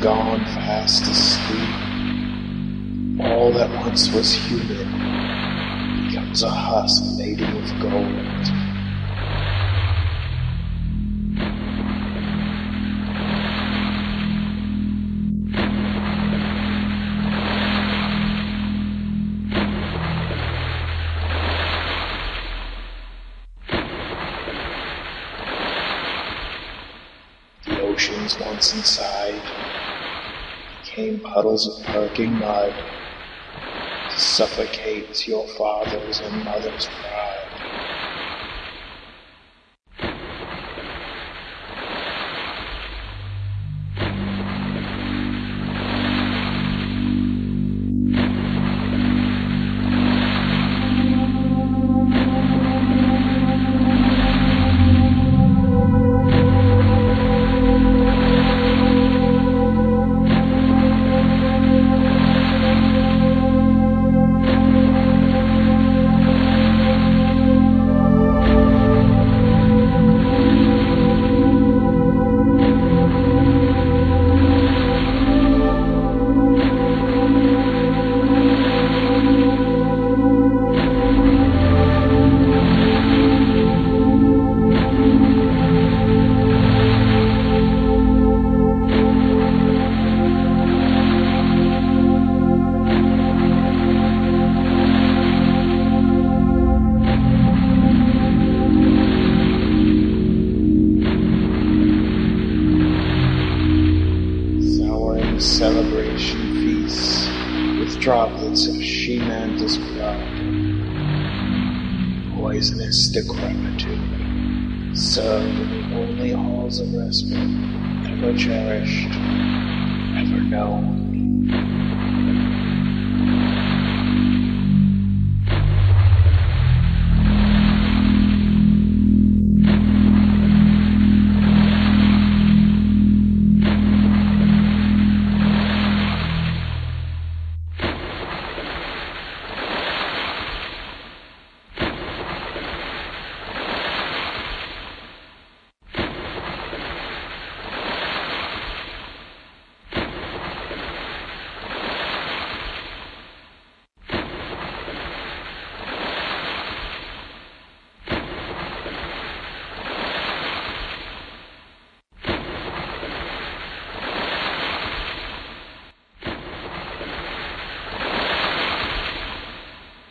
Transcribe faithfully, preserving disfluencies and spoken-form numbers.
gone fast asleep. All that once was human becomes a husk laden with gold. The oceans once inside became puddles of perking mud to suffocate your father's and mother's pride. Celebration feasts with droplets of she-mantis blood, poisonous decrepitude, served in the only halls of respite ever cherished, ever known.